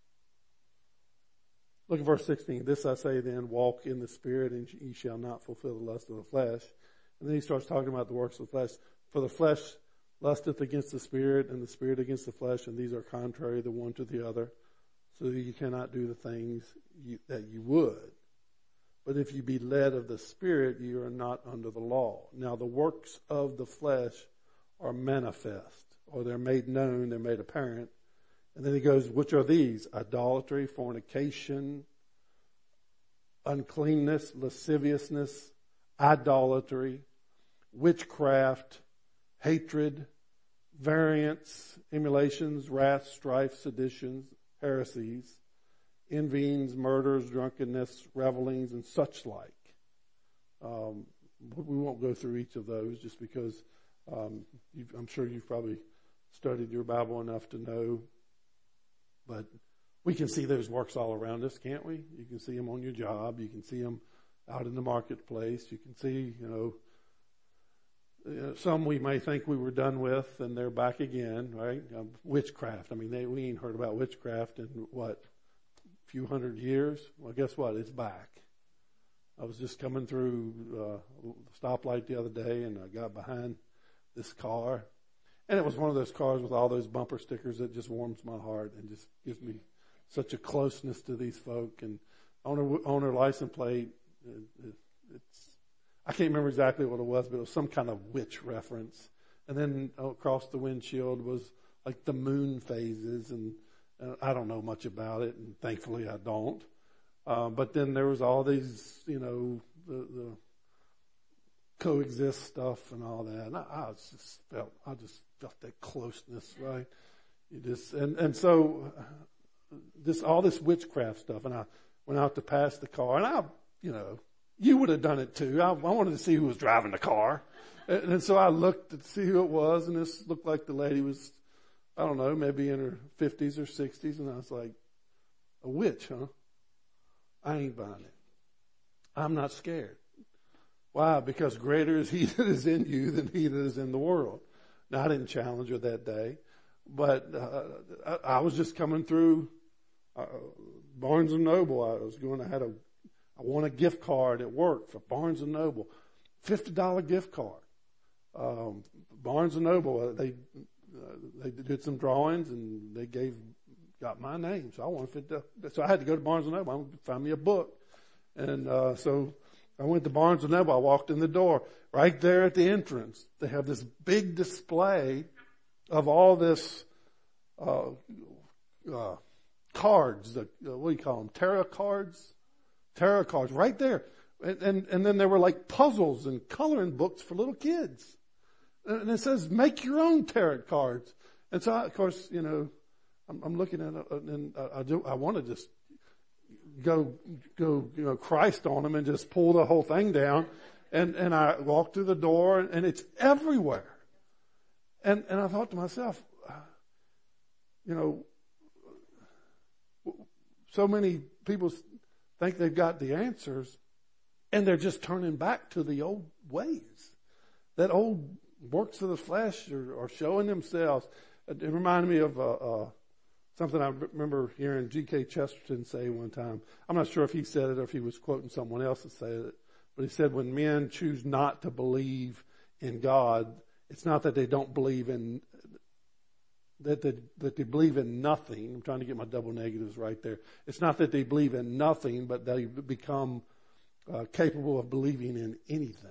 look at verse sixteen. This I say then, walk in the Spirit, and ye shall not fulfill the lust of the flesh. And then he starts talking about the works of the flesh. For the flesh lusteth against the Spirit, and the Spirit against the flesh, and these are contrary the one to the other, so that you cannot do the things you, that you would. But if you be led of the Spirit, you are not under the law. Now the works of the flesh are manifest, or they're made known, they're made apparent. And then he goes, which are these? Idolatry, fornication, uncleanness, lasciviousness, idolatry, witchcraft, hatred, variance, emulations, wrath, strife, seditions, heresies, envyings, murders, drunkenness, revelings, and such like. Um, we won't go through each of those just because um, you've, I'm sure you've probably studied your Bible enough to know. But we can see those works all around us, can't we? You can see them on your job. You can see them out in the marketplace. You can see, you know, you know some we may think we were done with, and they're back again, right? Um, witchcraft. I mean, they, we ain't heard about witchcraft in, what, a few hundred years? Well, guess what? It's back. I was just coming through uh, the stoplight the other day, and I got behind this car. And it was one of those cars with all those bumper stickers that just warms my heart and just gives me such a closeness to these folk. And on her, on her license plate, it, it, it's, I can't remember exactly what it was, but it was some kind of witch reference. And then across the windshield was like the moon phases, and uh, I don't know much about it, and thankfully I don't. Uh, but then there was all these, you know, the, the coexist stuff and all that. And I, I just felt, I just felt that closeness, right? You just, and, and so this, all this witchcraft stuff, and I went out to pass the car, and I, you know, you would have done it too. I, I wanted to see who was driving the car. And, and so I looked to see who it was, and this looked like the lady was, I don't know, maybe in her fifties or sixties, and I was like, a witch, huh? I ain't buying it. I'm not scared. Why? Because greater is he that is in you than he that is in the world. Now, I didn't challenge her that day, but uh, I, I was just coming through uh, Barnes and Noble. I was going, I had a, I won a gift card at work for Barnes and Noble, fifty dollars gift card. Um, Barnes and Noble, they, uh, they did some drawings and they gave, got my name. So I wanted fifty dollars. So I had to go to Barnes and Noble. I wanted to find me a book. And, uh, so I went to Barnes and Noble. I walked in the door. Right there at the entrance, they have this big display of all this, uh, uh, cards, the, uh, what do you call them? Tarot cards? Tarot cards, right there. And, and, and then there were like puzzles and coloring books for little kids. And it says, make your own tarot cards. And so I, of course, you know, I'm, I'm looking at it and I, I do, I want to just go, go, you know, Christ on them and just pull the whole thing down. And, and I walked through the door and it's everywhere. And, and I thought to myself, you know, so many people think they've got the answers and they're just turning back to the old ways. That old works of the flesh are, are showing themselves. It reminded me of, uh, uh, something I remember hearing G K Chesterton say one time. I'm not sure if he said it or if he was quoting someone else that said it. But he said, when men choose not to believe in God, it's not that they don't believe in, that they, that they believe in nothing. I'm trying to get my double negatives right there. It's not that they believe in nothing, but they become uh, capable of believing in anything.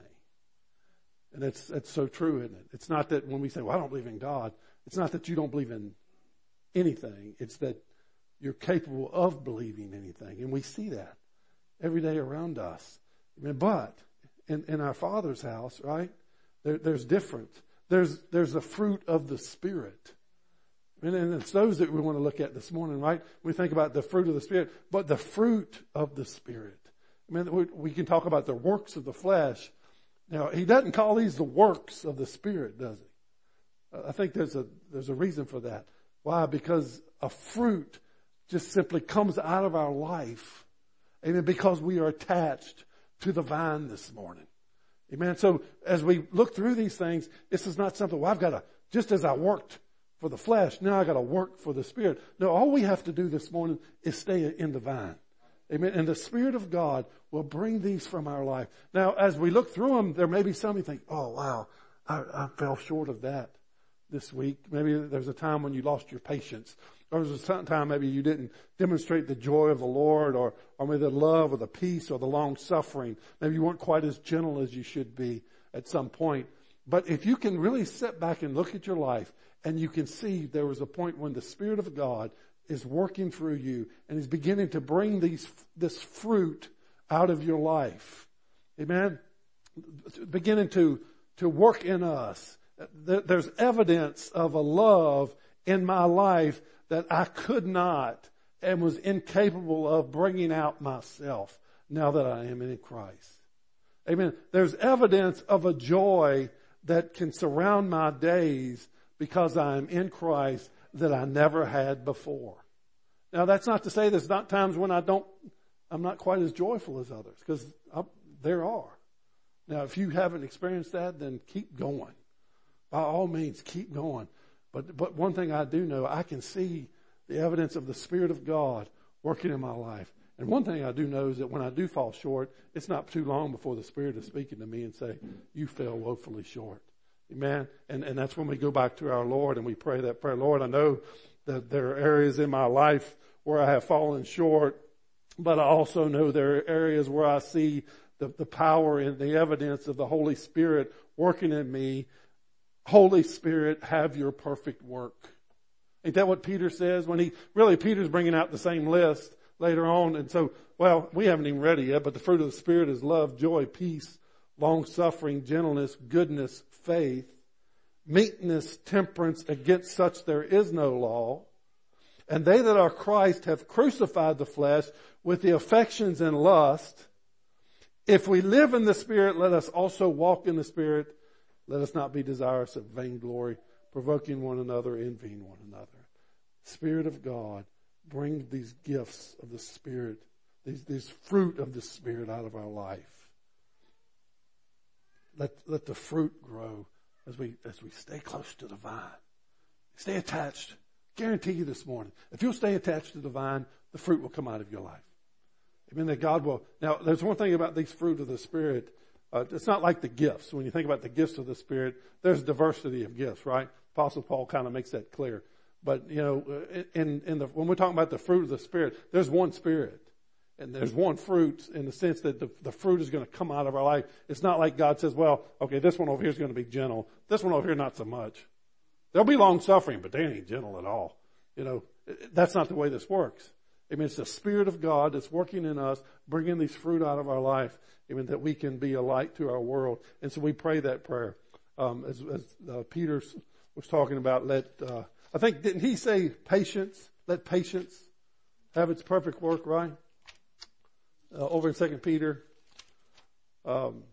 And it's, it's so true, isn't it? It's not that when we say, well, I don't believe in God, it's not that you don't believe in anything. It's that you're capable of believing anything. And we see that every day around us. But in, in our Father's house, right, there, there's different. There's, there's a fruit of the Spirit. And, and it's those that we want to look at this morning, right? We think about the fruit of the Spirit, but the fruit of the Spirit. I mean, we, we can talk about the works of the flesh. Now, he doesn't call these the works of the Spirit, does he? I think there's a, there's a reason for that. Why? Because a fruit just simply comes out of our life. Amen. Because we are attached to the vine this morning. Amen. So as we look through these things, this is not something, well, I've got to, just as I worked for the flesh, now I got to work for the Spirit. No, all we have to do this morning is stay in the vine. Amen. And the Spirit of God will bring these from our life. Now, as we look through them, there may be some you think, oh, wow, I, I fell short of that this week. Maybe there's a time when you lost your patience. Or there's a time maybe you didn't demonstrate the joy of the Lord, or, or maybe the love or the peace or the long suffering. Maybe you weren't quite as gentle as you should be at some point. But if you can really sit back and look at your life and you can see there was a point when the Spirit of God is working through you and is beginning to bring these, this fruit out of your life. Amen. Beginning to, to work in us. There's evidence of a love in my life that I could not and was incapable of bringing out myself now that I am in Christ. Amen. There's evidence of a joy that can surround my days because I am in Christ that I never had before. Now that's not to say there's not times when I don't, I'm not quite as joyful as others, because there are. Now if you haven't experienced that, then keep going. By all means, keep going. But, but one thing I do know, I can see the evidence of the Spirit of God working in my life. And one thing I do know is that when I do fall short, it's not too long before the Spirit is speaking to me and say, you fell woefully short. Amen. And, and that's when we go back to our Lord and we pray that prayer. Lord, I know that there are areas in my life where I have fallen short, but I also know there are areas where I see the, the power and the evidence of the Holy Spirit working in me. Holy Spirit, have your perfect work. Ain't that what Peter says when he, really Peter's bringing out the same list later on. And so, well, we haven't even read it yet, but the fruit of the Spirit is love, joy, peace, long-suffering, gentleness, goodness, faith, meekness, temperance. Against such there is no law. And they that are Christ have crucified the flesh with the affections and lust. If we live in the Spirit, let us also walk in the Spirit. Let us not be desirous of vainglory, provoking one another, envying one another. Spirit of God, bring these gifts of the Spirit, these, these fruit of the Spirit out of our life. Let, let the fruit grow as we, as we stay close to the vine. Stay attached. Guarantee you this morning, if you'll stay attached to the vine, the fruit will come out of your life. I mean, that God will. Now, there's one thing about these fruit of the Spirit. Uh, it's not like the gifts. When you think about the gifts of the Spirit, there's diversity of gifts, right? Apostle Paul kind of makes that clear. But, you know, in, in the, when we're talking about the fruit of the Spirit, there's one Spirit. And there's one fruit in the sense that the, the fruit is going to come out of our life. It's not like God says, well, okay, this one over here is going to be gentle. This one over here, not so much. There'll be long suffering, but they ain't gentle at all. You know, that's not the way this works. I mean, it's the Spirit of God that's working in us, bringing these fruit out of our life, even that we can be a light to our world. And so we pray that prayer. Um, as, as uh, Peter was talking about, let, uh, I think, didn't he say patience? Let patience have its perfect work, right? Uh, over in Second Peter. Um,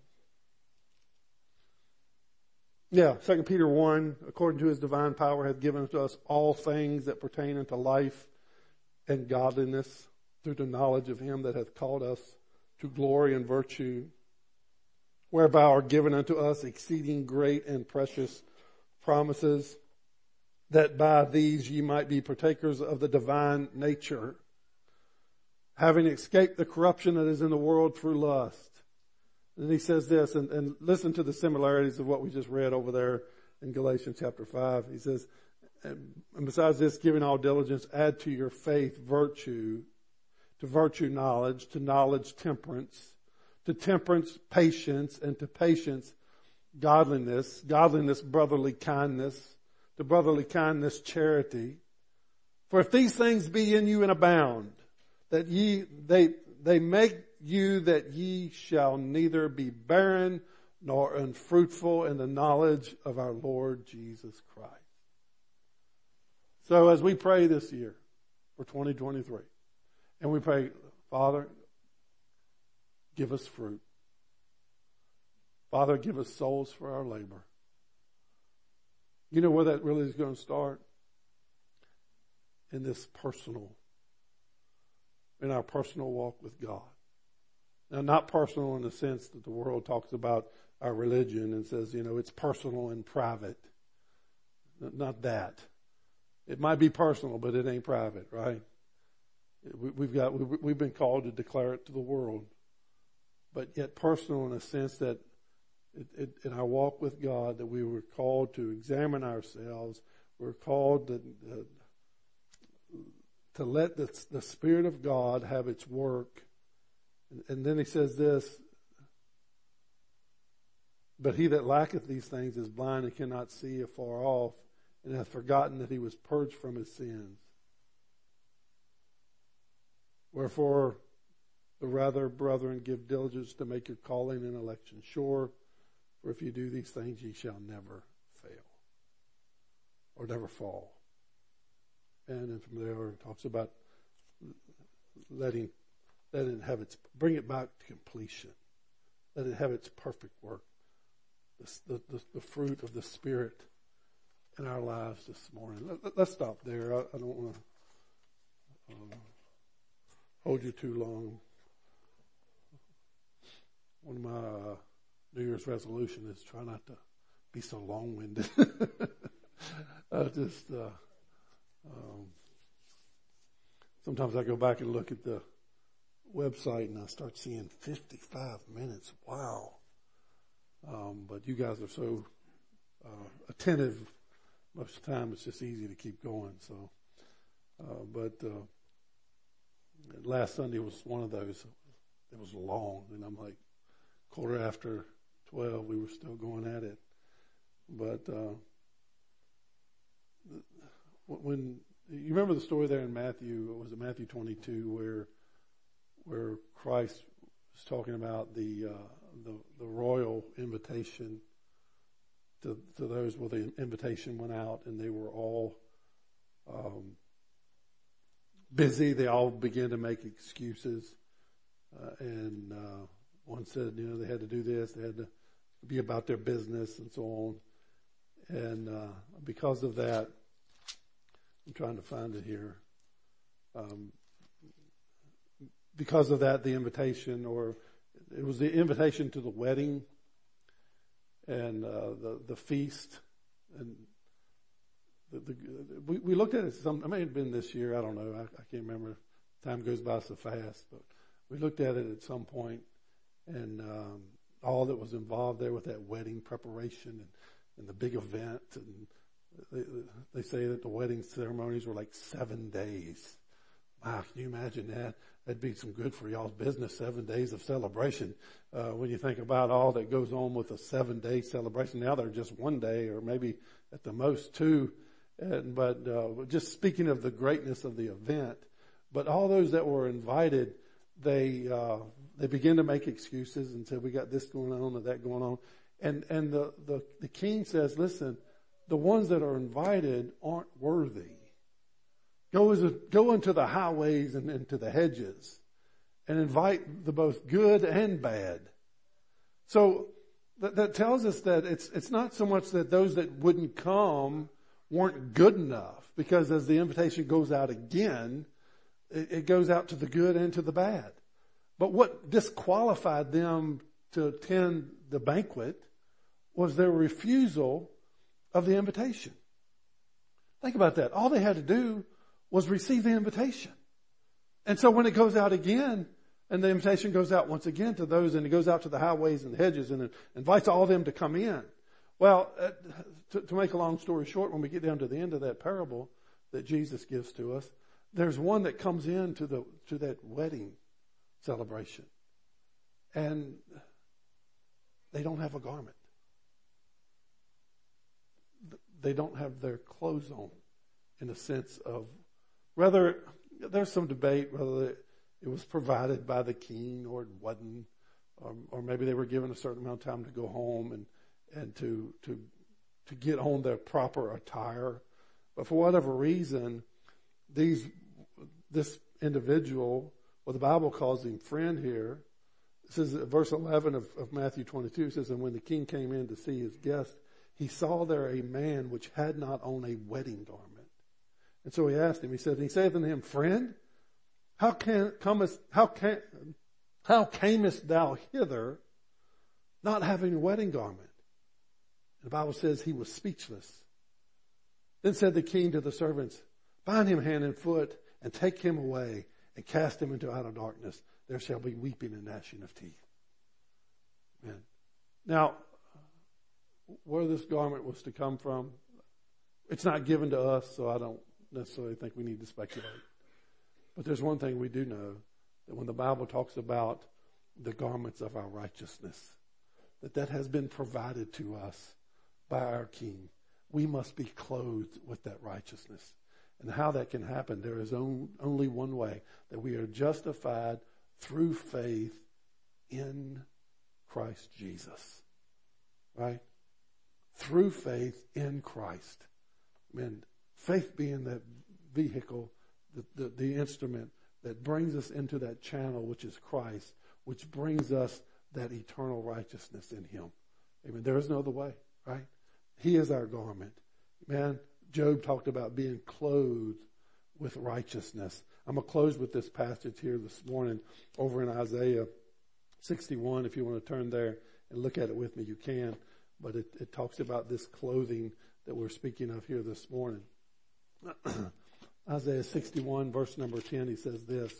yeah, Second Peter one, according to his divine power, hath given unto us all things that pertain unto life and godliness through the knowledge of him that hath called us to glory and virtue, whereby are given unto us exceeding great and precious promises, that by these ye might be partakers of the divine nature, having escaped the corruption that is in the world through lust. And he says this, and, and listen to the similarities of what we just read over there in Galatians chapter five. He says, and besides this, giving all diligence, add to your faith virtue, to virtue knowledge, to knowledge temperance, to temperance patience, and to patience godliness, godliness brotherly kindness, to brotherly kindness charity. For if these things be in you and abound, that ye they they make you that ye shall neither be barren nor unfruitful in the knowledge of our Lord Jesus Christ. So as we pray this year for twenty twenty-three, and we pray, Father, give us fruit. Father, give us souls for our labor. You know where that really is going to start? In this personal, in our personal walk with God. Now, not personal in the sense that the world talks about our religion and says, you know, it's personal and private. Not that. It might be personal, but it ain't private, right? We've got, we've been called to declare it to the world, but yet personal in a sense that it, it, in our walk with God, that we were called to examine ourselves. We're called to, uh, to let the, the Spirit of God have its work. And, and then he says this, but he that lacketh these things is blind and cannot see afar off, and hath forgotten that he was purged from his sins. Wherefore, the rather, brethren, give diligence to make your calling and election sure. For if you do these things, ye shall never fail or never fall. And then from there, it talks about letting, letting it have its, bring it back to completion. Let it have its perfect work. The, the, the fruit of the Spirit in our lives this morning. Let, let's stop there. I, I don't want to um, hold you too long. One of my uh, New Year's resolution is try not to be so long-winded. I just uh, um, sometimes I go back and look at the website and I start seeing fifty-five minutes. Wow! Um, but you guys are so uh, attentive. Most of the time, it's just easy to keep going. So, uh, but uh, last Sunday was one of those. It was long, and I'm like, quarter after twelve, we were still going at it. But uh, when you remember the story there in Matthew, was it Matthew twenty-two, where where Christ was talking about the uh, the, the royal invitation to to those where the invitation went out, and they were all um, busy. They all began to make excuses, uh, and uh, one said, you know, they had to do this, they had to be about their business, and so on. And uh, because of that, I'm trying to find it here. Um, because of that, the invitation, or it was the invitation to the wedding and uh, the the feast, and the, the, we, we looked at it. Some, it may have been this year. I don't know. I, I can't remember. Time goes by so fast, but we looked at it at some point, and um, all that was involved there with that wedding preparation and, and the big event. And they, they say that the wedding ceremonies were like seven days. Wow, can you imagine that? That'd be some good for y'all's business, seven days of celebration. Uh, when you think about all that goes on with a seven-day celebration, now they're just one day or maybe at the most two. And, but uh, just speaking of the greatness of the event, but all those that were invited, they uh, they began to make excuses and said, we got this going on and that going on. And and the, the, the king says, listen, the ones that are invited aren't worthy. Go as a, go into the highways and into the hedges and invite the both good and bad. So that, that tells us that it's it's not so much that those that wouldn't come weren't good enough, because as the invitation goes out again, it, it goes out to the good and to the bad. But what disqualified them to attend the banquet was their refusal of the invitation. Think about that. All they had to do was receive the invitation. And so when it goes out again, and the invitation goes out once again to those, and it goes out to the highways and the hedges, and it invites all of them to come in. Well, uh, to, to make a long story short, when we get down to the end of that parable that Jesus gives to us, there's one that comes in to the to that wedding celebration, and they don't have a garment. They don't have their clothes on, in a sense of, whether there's some debate whether it was provided by the king or it wasn't, or, or maybe they were given a certain amount of time to go home and and to to to get on their proper attire. But for whatever reason, these this individual, well, the Bible calls him friend here. It says, verse eleven of, of Matthew twenty-two, it says, and when the king came in to see his guest, he saw there a man which had not on a wedding garment. And so he asked him, he said, and he saith unto him, friend, how can comest how can how camest thou hither not having a wedding garment? The Bible says he was speechless. Then said the king to the servants, bind him hand and foot, and take him away, and cast him into outer darkness. There shall be weeping and gnashing of teeth. Amen. Now, where this garment was to come from, it's not given to us, so I don't necessarily think we need to speculate. But there's one thing we do know, that when the Bible talks about the garments of our righteousness, that that has been provided to us by our King. We must be clothed with that righteousness. And how that can happen, there is on, only one way, that we are justified through faith in Christ Jesus. Right? Through faith in Christ. Amen. Faith being that vehicle, the, the, the instrument that brings us into that channel, which is Christ, which brings us that eternal righteousness in Him. Amen. There is no other way, right? He is our garment. Man, Job talked about being clothed with righteousness. I'm going to close with this passage here this morning over in Isaiah sixty-one. If you want to turn there and look at it with me, you can. But it, it talks about this clothing that we're speaking of here this morning. Isaiah sixty-one, verse number ten, he says this.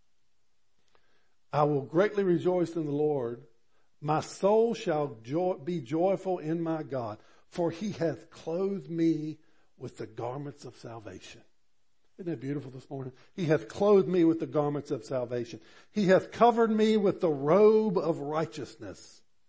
I will greatly rejoice in the Lord. My soul shall joy, be joyful in my God, for He hath clothed me with the garments of salvation. Isn't that beautiful this morning? He hath clothed me with the garments of salvation. He hath covered me with the robe of righteousness.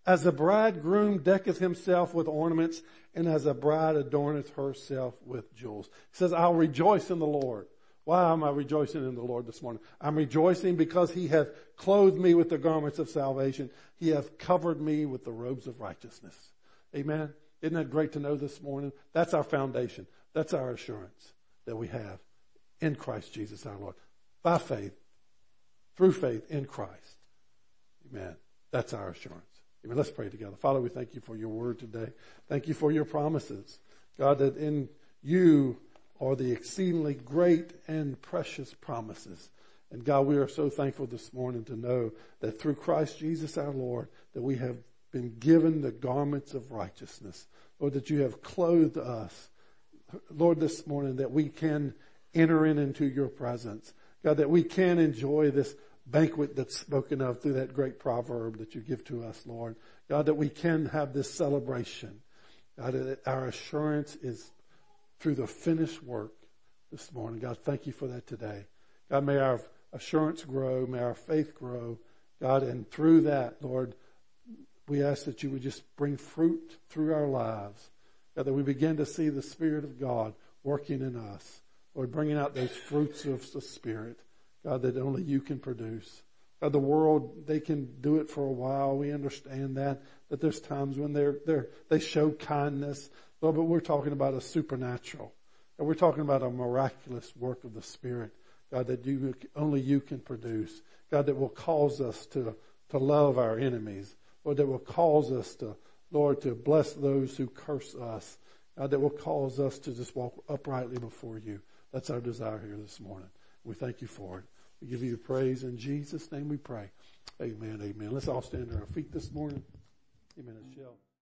As a bridegroom decketh himself with ornaments, and as a bride adorneth herself with jewels. He says, I'll rejoice in the Lord. Why am I rejoicing in the Lord this morning? I'm rejoicing because he hath clothed me with the garments of salvation. He hath covered me with the robes of righteousness. Amen. Isn't that great to know this morning? That's our foundation. That's our assurance that we have in Christ Jesus our Lord. By faith, through faith in Christ. Amen. That's our assurance. Amen. Let's pray together. Father, we thank you for your word today. Thank you for your promises. God, that in you are the exceedingly great and precious promises. And God, we are so thankful this morning to know that through Christ Jesus our Lord, that we have been given the garments of righteousness. Lord, that you have clothed us. Lord, this morning that we can enter in into your presence. God, that we can enjoy this banquet that's spoken of through that great proverb that you give to us, Lord. God, that we can have this celebration. God, that our assurance is through the finished work this morning. God, thank you for that today. God, may our assurance grow. May our faith grow. God, and through that, Lord, we ask that you would just bring fruit through our lives. God, that we begin to see the Spirit of God working in us. Lord, bringing out those fruits of the Spirit, God, that only you can produce. God, the world, they can do it for a while. We understand that, that there's times when they're, they're, they show kindness. Lord, but we're talking about a supernatural. And we're talking about a miraculous work of the Spirit, God, that you, only you can produce. God, that will cause us to, to love our enemies. Lord, that will cause us to, Lord, to bless those who curse us. God, that will cause us to just walk uprightly before you. That's our desire here this morning. We thank you for it. We give you praise. In Jesus' name we pray. Amen, amen. Let's all stand on our feet this morning. Amen. Michelle.